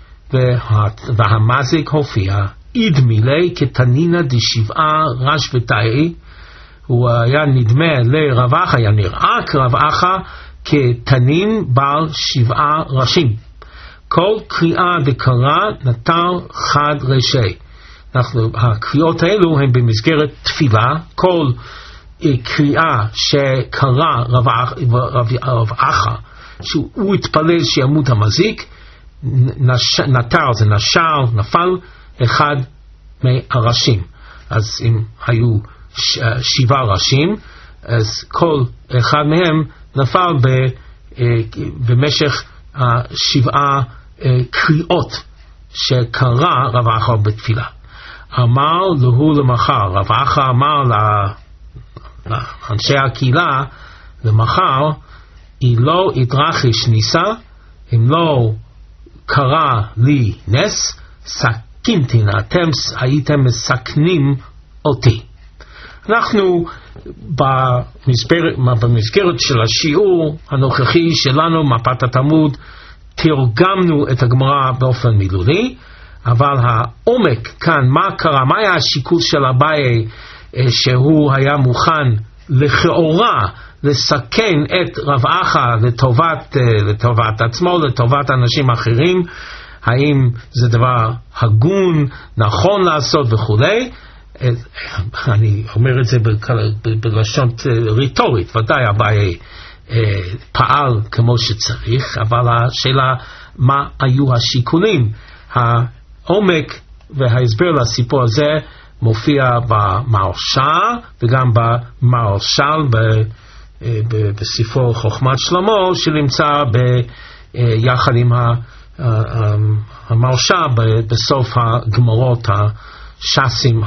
והמזיק הופיע איד מילי כתנינה דשבעה רש ותאי. הוא היה נדמה לרב אחא, היה נראה כרב אחא כתנין בעל 7 ראשים. כל קריאה דקרא נטר חד ראשי. הקריאות האלו הן במסגרת תפילה. כל קריאה שקרא רב אחא שהוא התפלל שימות המזיק, נטר זה נשר, נפל אחד מהראשים. אז אם היו 7 ראשים, אז כל אחד מהם נפל במשך 7 קריאות שקרא רב אחא בתפילה. אמר לו למחר, רב אחא אמר לאנשי הקהילה למחר, אם לא יתרחש ניסה, אם לא קרא לי נס, סכנתין, אתם הייתם מסכנים אותי. אנחנו במסגרת של השיעור הנוכחי שלנו, מפת התלמוד, תרגמנו את הגמרא באופן מילולי, אבל העומק כאן, מה קרה, מה היה השיקול של אביי שהוא היה מוכן לכאורה לסכן את רב אחא לטובת עצמו, לטובת אנשים אחרים, האם זה דבר הגון, נכון לעשות וכולי. אני אומר את זה בלשון ריטורית, ודאי אביי פעל כמו שצריך, אבל השאלה מה היו השיקולים. העומק וההסבר לסיפור הזה מופיע במהרש"א וגם במהרש"ל בספרו חוכמת שלמה, שנמצא יחד עם המהרש"א בסוף הגמרות הש"סים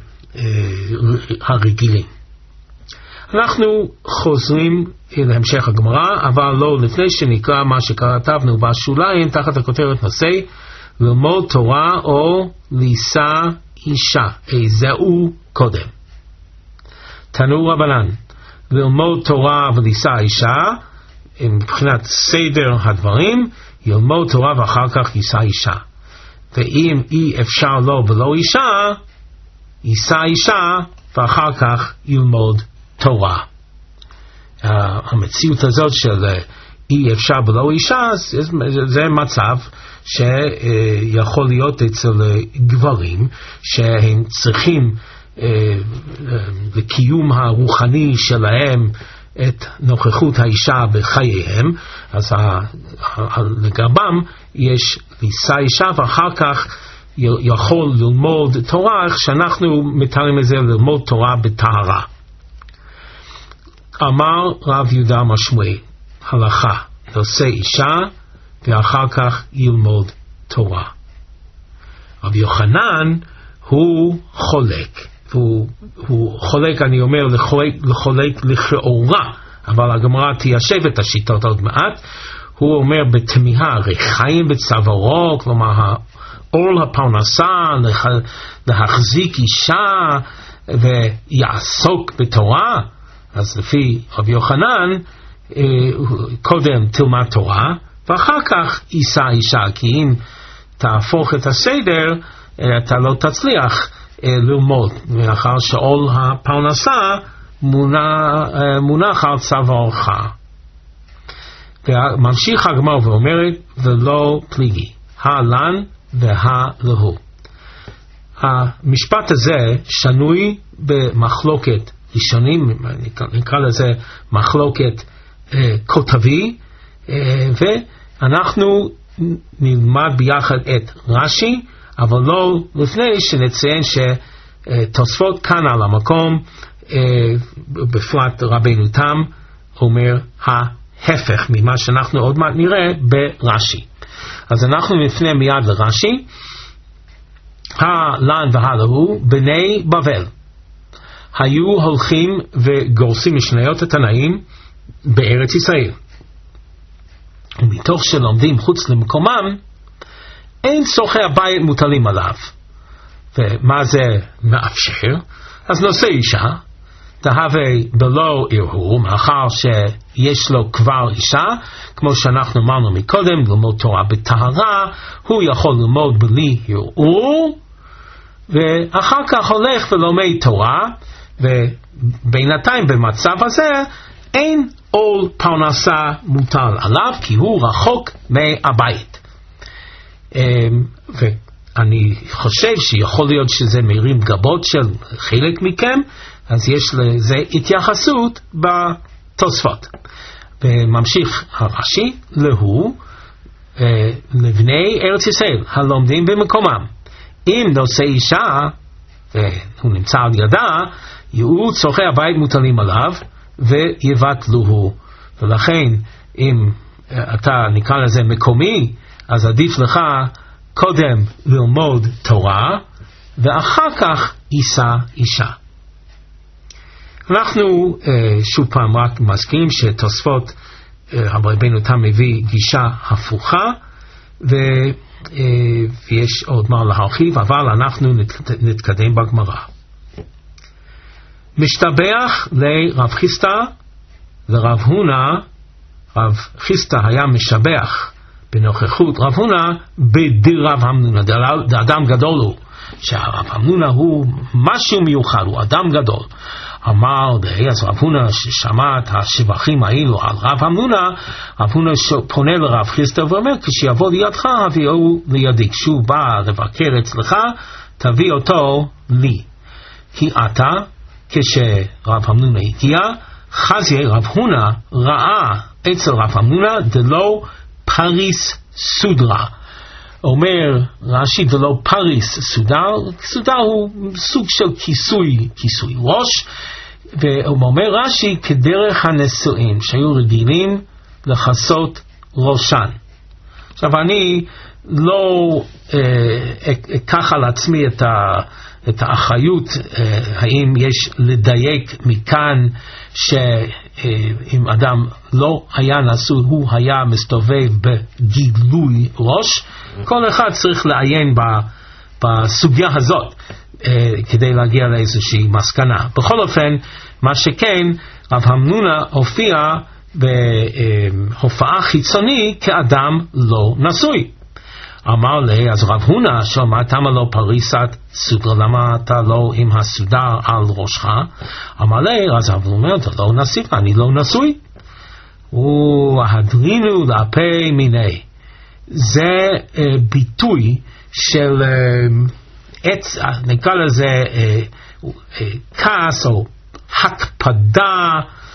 הרגילים. אנחנו חוזרים להמשך הגמרא, אבל לא לפני שנקרא מה שכתבנו בשוליים תחת הכותרת נושא ללמוד תורה או לישא אישה. איזהו קודם? תנו רבנן, ללמוד תורה ולישא אישה, מבחינת סדר הדברים, ללמוד תורה ואחר כך לישא אישה. ואם אי אפשר לו ולא אישה, יישא אישה ואחר כך ילמוד תורה. המציאות הזאת של אי אפשר ולא אישה, זה מצב שיכול להיות אצל גברים שהם צריכים לקיום הרוחני שלהם את נוכחות האישה בחייהם, אז לגבם יש לישא אישה ואחר כך יכול ללמוד תורה, איך שאנחנו מתארים את זה ללמוד תורה בטהרה. אמר רב יהודה משמואל, הלכה, נושא אישה ואחר כך ילמוד תורה. רב יוחנן הוא חולק, הוא חולק, אני אומר לחולק לכאורה, אבל הגמרא תיישב את השיטות עוד מעט. הוא אומר בתמיהה, רחיים בצווארו, כלומר עול הפרנסה, להחזיק אישה ויעסוק בתורה. אז לפי רב יוחנן, קודם תלמד תורה ואחר כך יישא אישה, כי אם תהפוך את הסדר אתה לא תצליח ללמוד, מאחר שעול הפרנסה מונח על צווארך. וממשיך הגמרא ואומרת, ולא פליגי, הלן והלהו. המשפט הזה שנוי במחלוקת ראשונים, נקרא לזה מחלוקת כותבי, ואנחנו נלמד ביחד את רש"י, אבל לא לפני שנציין שתוספות כאן על המקום, בפרט רבינו תם, אומר ההפך ממה שאנחנו עוד מעט נראה ברש"י. אז אנחנו נפנה מיד לרש"י. הלן והלהו בני בבל היו הולכים וגורסים משניות התנאים בארץ ישראל, ומתוך שלומדים חוץ למקומם אין צורכי הבית מוטלים עליו. ומה זה מאפשר? אז נושא אישה תהווה בלא ערעור, מאחר שיש לו כבר אישה, כמו שאנחנו אמרנו מקודם, ללמוד תורה בטהרה, הוא יכול ללמוד בלי ערעור, ואחר כך הולך ולומד תורה, ובינתיים במצב הזה אין עול פרנסה מוטל עליו, כי הוא רחוק מהבית. ואני חושב שיכול להיות שזה מרים גבות של חלק מכם, אז יש לזה התייחסות בתוספות. וממשיך הרש"י, להו לבני ארץ ישראל הלומדים במקומם, אם נושא אישה והוא נמצא על ידה, יהיו צורכי הבית מוטלים עליו ויבטלוהו. ולכן אם אתה נקרא לזה מקומי, אז עדיף לך קודם ללמוד תורה ואחר כך יישא אישה. אנחנו שוב פעם רק מזכירים שתוספות רבינו תם מביא גישה הפוכה, ויש עוד מה להרחיב, אבל אנחנו נתקדם בגמרא. משתבח לרב חיסטה ורב הונא. רב חיסטה היה משבח בנוכחות רב הונא בדיר רב המנונה. זה אדם גדול הוא, שהרב המנונה הוא משהו מיוחד, הוא אדם גדול. אמר אז רב הונא ששמע את השבחים האלו על רב המנונה, רב הונא פונה לרב חיסטה ואומר, כשיבוא לידך הביאו לידי, כשהוא בא לבקר אצלך תביא אותו לי, כי אתה כשרב המנונה הגיע חזי רב הונא ראה אצל רב המנונה דלא פריס סודרה. אומר רש"י דלא פריס סודר, סודר הוא סוג של כיסוי ראש, ואומר רש"י כדרך הנשואים שהיו רגילים לחסות ראשן. עכשיו אני לא אקח על עצמי את האחריות האם יש לדייק מכאן שאם אדם לא היה נשוי הוא היה מסתובב בגילוי ראש. כל אחד צריך לעיין בסוגיה הזאת כדי להגיע לאיזושהי מסקנה. בכל אופן, מה שכן, רב המנונה הופיע בהופעה חיצוני כאדם לא נשוי. אמר לי, אז רב הונא שאמר, תמה לו פריסת סודרה, למה אתה לא עם הסודר על ראשך? אמר לי, אז רב הונא, אתה לא נשיא, אני לא נשוי. והדרינו לאפי מיני. זה ביטוי של נקרא לזה כעס או הקפדה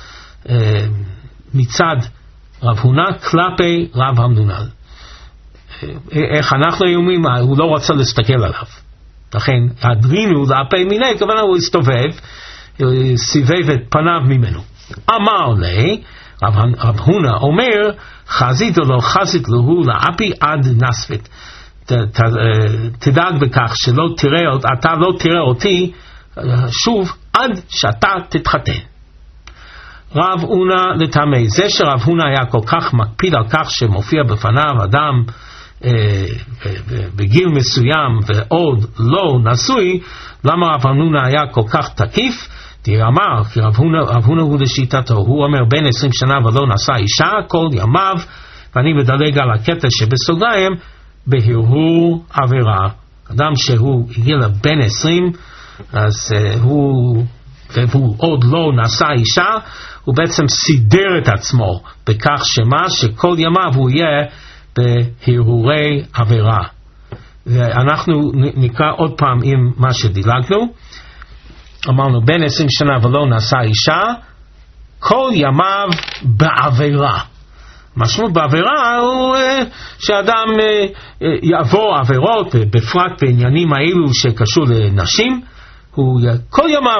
מצד רב הונא כלפי רב המנונל. איך אנחנו אומרים, הוא לא רצה להסתכל עליו. לכן הדרינו לאפי מיני, כוונה הוא הסתובב, סיבב את פניו ממנו. אמר לי, רב הונא אומר, חזית או לא חזית לו לאפי עד נספת. תדאג בכך שלא תראה, אתה לא תראה אותי שוב עד שאתה תתחתן. רב הונא לטמא, זה שרב הונא היה כל כך מקפיד על כך שמופיע בפניו אדם בגיל מסוים ועוד לא נשוי, למה רב הונא היה כל כך תקיף? תראה אמר, כי רב הונא הוא לשיטתו, הוא אומר בין 20 שנה ולא נשא אישה כל ימיו, ואני מדלג על הקטע שבסוגריים, בהרהור עבירה. אדם שהוא הגיע לבין 20, אז והוא עוד לא נשא אישה, הוא בעצם סידר את עצמו בכך שכל ימיו הוא יהיה בהרהורי עבירה. ואנחנו נקרא עוד פעם עם מה שדילגנו. אמרנו בין 20 שנה ולא נשא אישה, כל ימיו בעבירה. משמעות בעבירה הוא שאדם יעבור עבירות, בפרט בעניינים האלו שקשור לנשים, הוא כל ימיו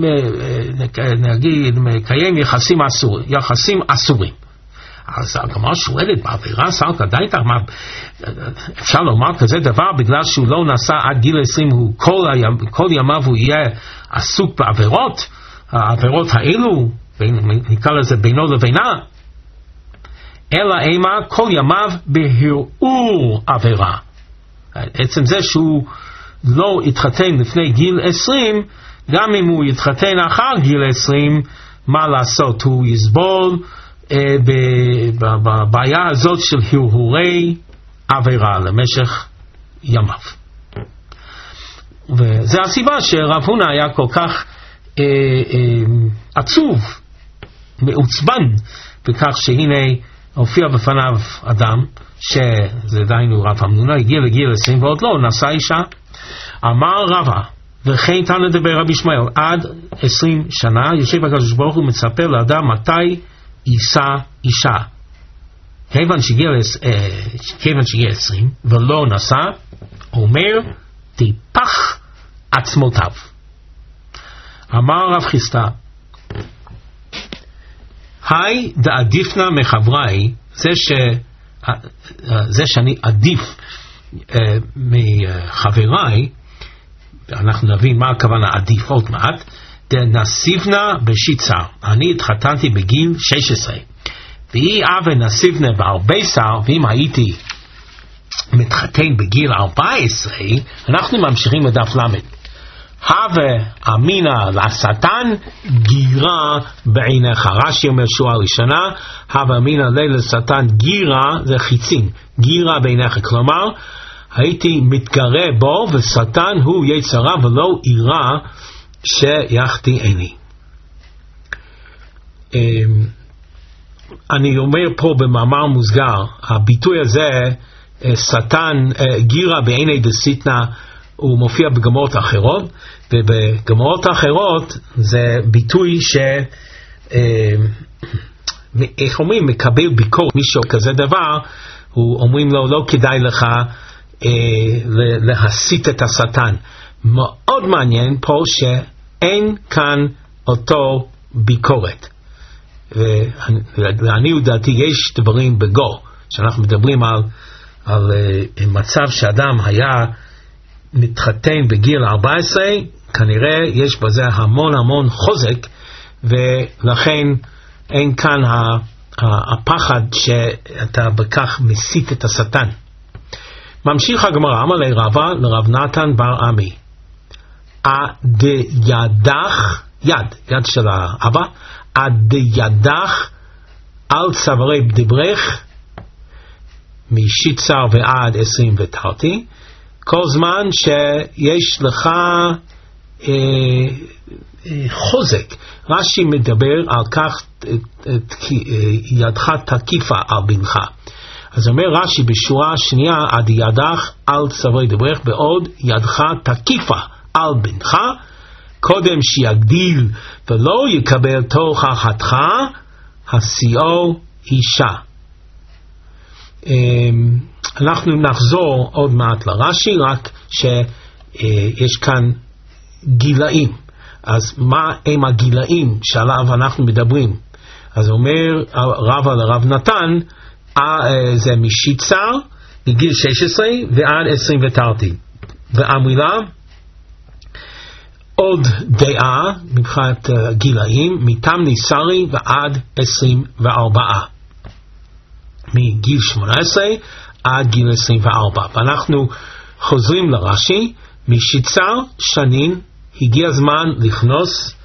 נגיד מקיים יחסים אסורים. אז הגמרא שואלת, בעבירה סלקא דייתא, אפשר לומר כזה דבר בגלל שהוא לא נשא עד גיל 20, כל ימיו הוא יהיה עסוק בעבירות, העבירות האלו, נקרא לזה בינו לבינה, אלא אימה כל ימיו בהרהור עבירה. עצם זה שהוא לא התחתן לפני גיל 20, גם אם הוא יתחתן אחר גיל 20, מה לעשות? הוא יסבול בבעיה הזאת של הרהורי עבירה למשך ימיו. וזה הסיבה שרב הונא היה כל כך עצוב, מעוצבן, בכך שהנה הופיע בפניו אדם, שזה דיינו רב המנונא, הגיע לגיל 20 ועוד לא נשא אישה. אמר רבא, וכן תנא דבר רבי ישמעאל, עד 20 שנה יושב הקדוש ברוך הוא מצפה לאדם מתי יישא אישה. כיוון שהגיע 20 ולא נשא, אומר טיפח עצמותיו. אמר רב חיסדא, היי דעדיפנה מחבריי, זה שאני עדיף מחבריי, אנחנו נבין מה הכוונה עדיף עוד מעט, דנסיבנה בשיצר, אני התחתנתי בגיל 16, ואי אבא נסיבנה ב14, ואם הייתי מתחתן בגיל 14, אנחנו ממשיכים לדף למד. הווה אמינא לשטן גירה בעיניך. רש"י אומר שורה ראשונה, הווה אמינא לשטן גירה, זה חיצים, גירה בעיניך, כלומר הייתי מתגרה בו ושטן הוא יצרה ולא אירה שיחתי עיני. אני אומר פה במאמר מוסגר, הביטוי הזה שטן גירה בעיני דסיטנה הוא מופיע בגמרות אחרות, ובגמרות האחרות זה ביטוי איך אומרים, מקבל ביקורת. מישהו כזה דבר, אומרים לו לא כדאי לך להסית את השטן. מאוד מעניין פה שאין כאן אותו ביקורת. ואני לדעתי יש דברים בגו, שאנחנו מדברים על מצב שאדם היה מתחתן בגיל 14, כנראה יש בזה המון חוזק, ולכן אין כאן הפחד שאתה בכך מסית את השטן. ממשיך הגמרא, אמר לי רבא לרב נתן בר עמי, ידך, יד של האבא, ידך על צווארי דברך משיצר ועד 20 ותרתי, כל זמן שיש לך חוזק. רש"י מדבר על כך ידך תקיפה על בנך. אז אומר רש"י בשורה השנייה, עד ידך על צווארי דברך, בעוד ידך תקיפה על בנך, קודם שיגדיל ולא יקבל תוכחתך, השיאו אישה. אנחנו נחזור עוד מעט לרש"י, רק שיש כאן גילאים. אז מה הם הגילאים שעליו אנחנו מדברים? אז אומר רבא לרב נתן, זה משיצר מגיל 16 ועד 20 ותרתי. והמילה עוד דעה מבחינת גילאים, מתמני שרי ועד 24, מגיל 18 עד גיל 24. ואנחנו חוזרים לרש"י, משיצר שנין הגיע הזמן לכנוס,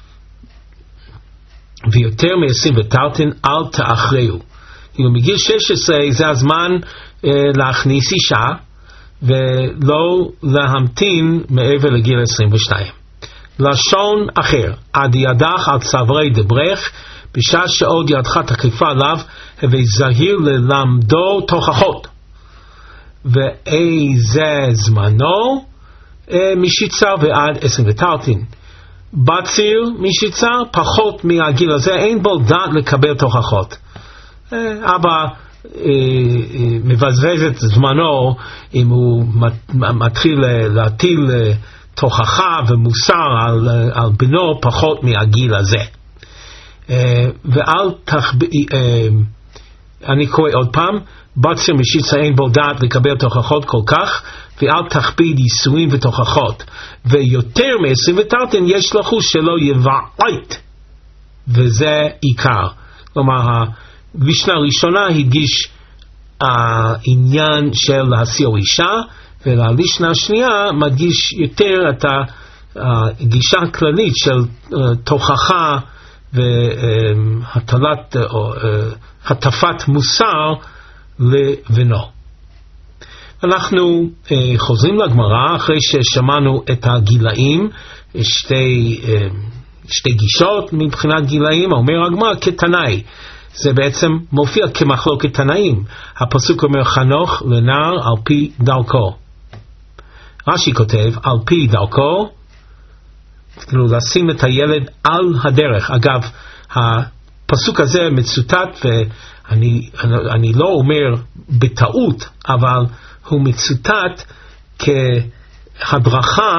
ויותר מ-20 ותרתין אל תאחריו. מגיל 16 זה הזמן להכניס אישה, ולא להמתין מעבר לגיל 22. לשון אחר, עד ידך על צווארי דברך, בשעה שעוד ידך תקיפה עליו, הווי זהיר ללמדו תוכחות. ואיזה זמנו? משיצר ועד 20 ותרתין. בציר משיצר, פחות מהגיל הזה, אין בו דעת לקבל תוכחות. אבא מבזבז את זמנו אם הוא מתחיל להטיל תוכחה ומוסר על בנו פחות מהגיל הזה. ואל אני קורא עוד פעם, בציר משיצר אין בו דעת לקבל תוכחות כל כך, ואל תכביד ייסורים ותוכחות, ויותר מ-20 ותרתין יש לחוש שלא יבעט, וזה עיקר. כלומר, המשנה הראשונה הדגיש העניין של להשיא אישה, ולמשנה השנייה מדגיש יותר את הגישה הכללית של תוכחה והטלת או הטפת מוסר לבנו. אנחנו חוזרים לגמרא אחרי ששמענו את הגילאים, שתי גישות מבחינת גילאים. אומר הגמרא כתנאי, זה בעצם מופיע כמחלוקת תנאים. הפסוק אומר חנוך לנער על פי דרכו. רש"י כותב על פי דרכו, כאילו לשים את הילד על הדרך. אגב, הפסוק הזה מצוטט, ואני לא אומר בטעות, אבל הוא מצוטט כהדרכה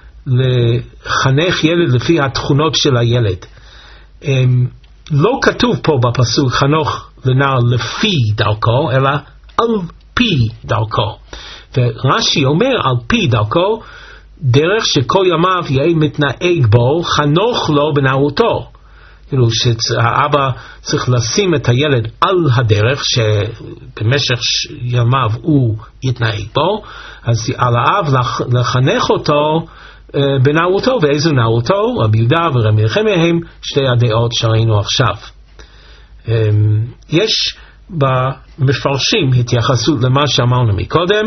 לחנך ילד לפי התכונות של הילד. לא כתוב פה בפסוק חנוך לנער לפי דרכו, אלא על פי דרכו. ורש"י אומר על פי דרכו, דרך שכל ימיו יהיה מתנהג בו, חנוך לו בנערותו. כאילו שהאבא צריך לשים את הילד על הדרך שבמשך ימיו הוא יתנהג בו, אז על האב לחנך אותו בנערותו. ואיזו נערותו? רבי יהודה ורבי נחמיה הם שתי הדעות שראינו עכשיו. יש במפרשים התייחסות למה שאמרנו מקודם,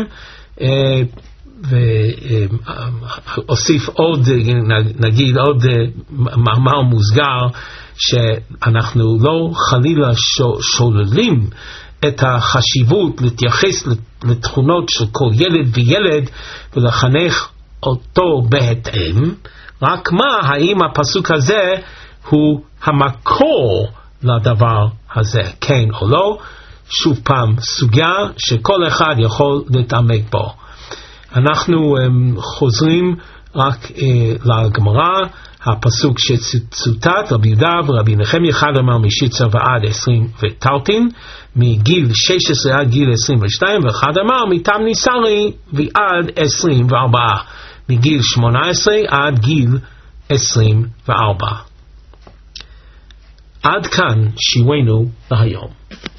ואוסיף עוד, נגיד עוד מאמר מוסגר, שאנחנו לא חלילה שוללים את החשיבות להתייחס לתכונות של כל ילד וילד ולחנך אותו בהתאם. רק מה, האם הפסוק הזה הוא המקור לדבר הזה, כן או לא? שוב פעם, סוגיה שכל אחד יכול להתעמק בו. אנחנו חוזרים רק לגמרא, הפסוק שצוטט, רבי יהודה ורבי נחמיה, אחד אמר משיצר ועד 20 ותרתין, מגיל 16 עד גיל 22, ואחד אמר מתמני שרי ועד 24, מגיל 18 עד גיל 24. עד כאן שיעורנו להיום.